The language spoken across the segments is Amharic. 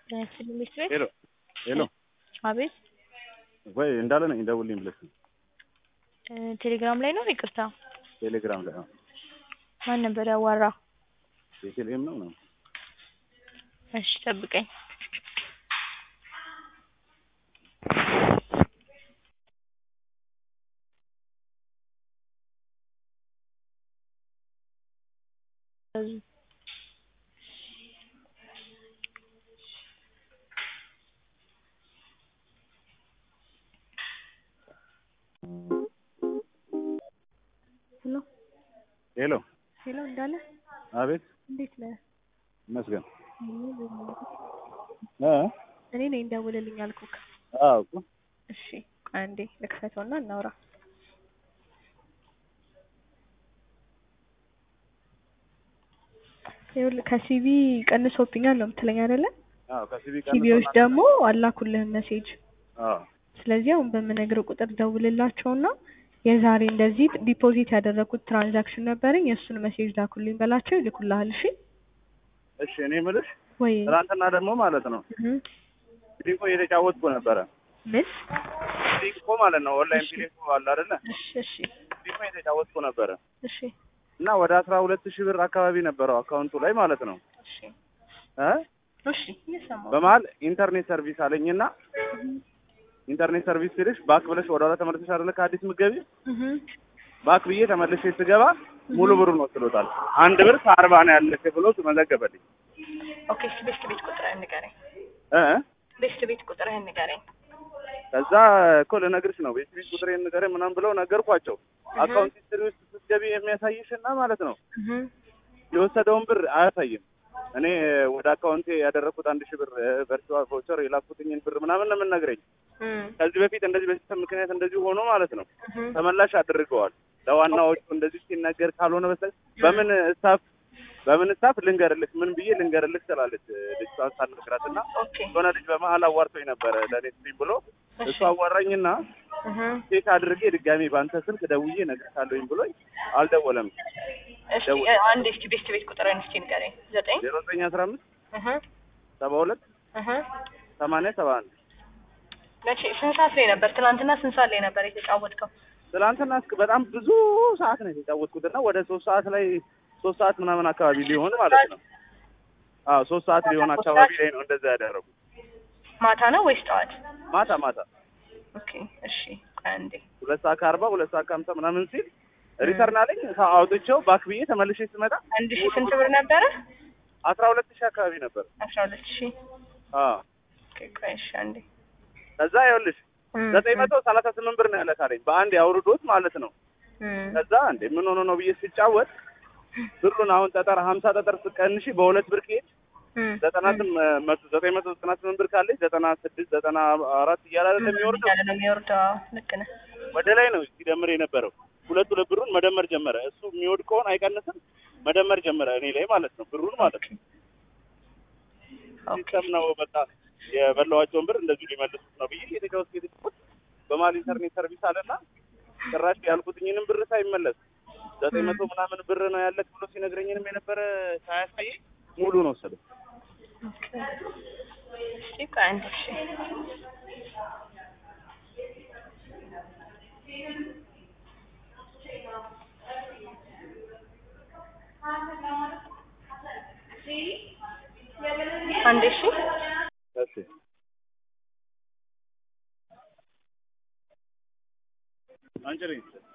ሄሎ ሄሎ አቤት ወይ እንዳለ ነኝ ደውልልኝ ብለሽ ቴሌግራም ላይ ነው ይቅርታ ቴሌግራም ላይ ማን ነበር ያዋራ የቴሌም ነው እሺ ጠብቀኝ ሄሎ ሄሎ እንዳለ አቤት እንዴት ነህ መስገን እኔ ነኝ ደውልልኝ አልኩክ አዎ እሺ አንዴ ልክፈተውና እናውራ ይኸውልህ ከሲቪ ቀንሶብኛል ነው የምትለኝ አይደለ? አዎ ከሲቪ ሲቪዎች ደግሞ አላኩልህም ሜሴጅ አዎ ስለዚህ አሁን በምነግርህ ቁጥር ደውልላቸውና የዛሬ እንደዚህ ዲፖዚት ያደረኩት ትራንዛክሽን ነበረኝ የእሱን ሜሴጅ ላኩልኝ በላቸው ይልኩልሃል እሺ እሺ እኔ የምልሽ ወይ ትናንትና ደግሞ ማለት ነው ፒሊንኮ እየተጫወትኩ ነበረ ምን ፒሊንኮ ማለት ነው ኦንላይን ፒሊንኮ አለ አይደለ እሺ ፒሊንኮ እየተጫወትኩ ነበረ እሺ እና ወደ 12000 ብር አካባቢ ነበረው አካውንቱ ላይ ማለት ነው እሺ እሺ እየሰማሁ በመሀል ኢንተርኔት ሰርቪስ አለኝና ኢንተርኔት ሰርቪስ ሲልሽ ባክ ብለሽ ወደ ኋላ ተመልሰሽ አይደለ ከአዲስ ምገቢ ባክ ብዬ ተመልሼ ስገባ ሙሉ ብሩን ወስዶታል አንድ ብር ከ40 ነው ያለሽ ብሎ ተመዘገበልኝ ኦኬ ቤት ቁጥርህን ንገረኝ ቤት ቁጥርህን ንገረኝ ከዛ እኮ ልነግርሽ ነው ቤት ቁጥሬን ንገረኝ ምናምን ብለው ነገርኳቸው አካውንት ሂስትሪ ውስጥ ስትገቢ የሚያሳይሽና ማለት ነው የወሰደውን ብር አያሳይም እኔ ወደ አካውንቴ ያደረኩት 1000 ብር ቨርቹዋል ቫውቸር የላኩትኝን ብር ምናምን ነው የምነግረኝ ከዚህ በፊት እንደዚህ በሲስተም ምክንያት እንደዚህ ሆኖ ማለት ነው ተመላሽ አድርገዋል ለዋናዎቹ እንደዚህ ሲነገር ካልሆነ በስተቀር በምን ስታፍ ልንገርልሽ ምን ብዬ ልንገርልሽ ትላለች ልጅቷን ሳልነግራትና ሆነ ልጅ በመሀል አዋርቶኝ ነበረ ለኔ ስትይ ብሎ እሱ አዋራኝና ቼክ አድርጌ ድጋሜ ባንተ ስልክ ደውዬ እነግርሻለሁኝ ብሎኝ አልደወለም እሺ አንድ እስቲ ቤት ቁጥርን እስቲ ንገረኝ 0915 72 8071 መቼ ስንት ሰዓት ላይ ነበር ትናንትና ስንት ሰዓት ላይ ነበር የተጫወትከው ትናንትና በጣም ብዙ ሰዓት ነው የተጫወትኩትና ወደ 3 ሰዓት ምናምን አካባቢ ሊሆን ማለት ነው አዎ 3 ሰዓት ሊሆን አካባቢ ላይ ነው እንደዛ ያደረጉት ማታ ነው ወይስ ጠዋት ማታ ኦኬ እሺ አንዴ 2 ሰዓት ከ40 2 ሰዓት ከ50 ምናምን ሲል ሪተርን አለኝ አውጥቼው ባክ ብዬ ተመልሼ ስመጣ አንድ ሺህ ስንት ብር ነበረ 12000 አካባቢ ነበር 12000 ኦኬ እሺ አንዴ ከዛ ይኸውልሽ 938 ብር ነው ያለካለኝ በአንድ ያውርዶት ማለት ነው ከዛ እንዴ ምን ሆኖ ነው ብዬ ሲጫወት ብሩን አሁን ጠጠር 50 ጠጠር ስቀንሺ በሁለት ብር ከሄድ 998 ብር ካለሽ 96 94 እያለ አይደለም የሚወርደው ልክ ነህ ወደ ላይ ነው ሲደምር የነበረው ሁለት ብሩን መደመር ጀመረ እሱ የሚወድቀውን አይቀንስም መደመር ጀመረ እኔ ላይ ማለት ነው ብሩን ማለት ነው ሲስተም ነው በቃ የበላዋቸውን ብር እንደዚህ ሊመልሱት ነው ብዬ የተጫወት በማል ኢንተርኔት ሰርቪስ አለና ጭራሽ ያልኩትኝንም ብር ሳይመለስ 900 ምናምን ብር ነው ያለክ ብሎ ሲነግረኝንም የነበረ ሳያሳይ ሙሉ ነው ወሰደው እሺ ካንድ እሺ አንድ እሺ አንጀሪ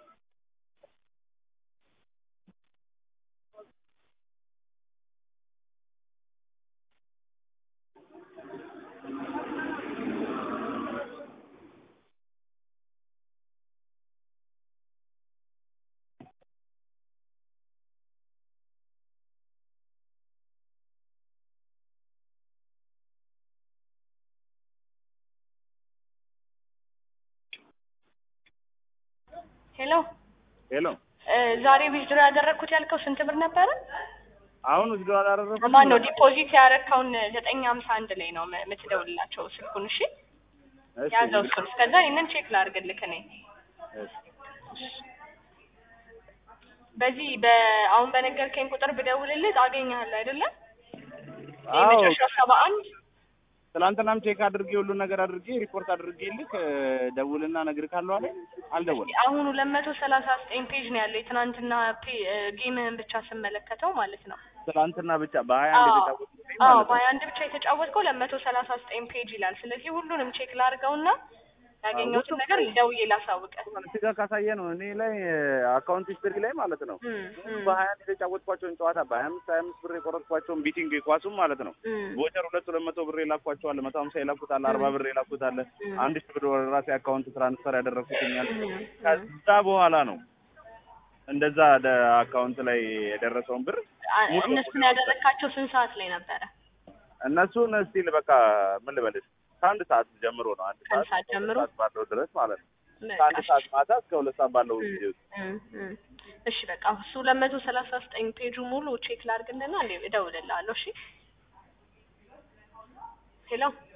ሄሎ ዛሬ ዊዝድሮ ያደረኩት ያልከው ስንት ብር ነበረ አሁን ዊዝድሮ አደረኩት ማን ነው ዲፖዚት ያረካውን 951 ላይ ነው የምትደውልላቸው ስልኩን እሺ ያዘው እሱን ከዛ ይሄንን ቼክ ላድርግልህ እኔ በዚህ አሁን በነገርከኝ ቁጥር ብደውልልህ ታገኛለህ አይደለ? የመጨረሻው 71 ትላንትናም ቼክ አድርጌ ሁሉን ነገር አድርጌ ሪፖርት አድርጌልህ ደውልና እነግርሃለሁ አለ። አልደወለም። አሁን 239 ፔጅ ነው ያለው የትናንትና ጌምህን ብቻ ስመለከተው ማለት ነው። ትላንትና ብቻ በ21 የተጫወትኩት ማለት ነው። በ21 ብቻ የተጫወትከው 239 ፔጅ ይላል። ስለዚህ ሁሉንም ቼክ ላድርገውና ያገኘሁትን ነገር ደውዬ ላሳውቅህ። እዚህ ጋር ካሳየ ነው እኔ ላይ አካውንት ሂስትሪ ላይ ማለት ነው በ21 የተጫወትኳቸውን ጨዋታ በ25 ብር የቆረጥኳቸውን ቢቲንግ ኳሱም ማለት ነው ቦቸር 200 ብር የላኳቸዋል፣ 150 የላኩታል፣ 40 ብር የላኩታል፣ 1000 ብር ወደ ራሴ አካውንት ትራንስፈር ያደረኩትኛል። ከዛ በኋላ ነው እንደዛ አካውንት ላይ የደረሰውን ብር እነሱን ያደረካቸው ስንት ሰዓት ላይ ነበረ? እነሱን ስቲል በቃ ምን ልበልሽ ከአንድ ሰዓት ጀምሮ ነው። አንድ ሰዓት ጀምሮ ባለው ድረስ ማለት ነው። ከአንድ ሰዓት ማታ እስከ 2 ሰዓት ባለው ጊዜ ውስጥ። እሺ በቃ እሱ 239 ፔጁ ሙሉ ቼክ ላድርግልና እደውልልሃለሁ። እሺ ሄሎ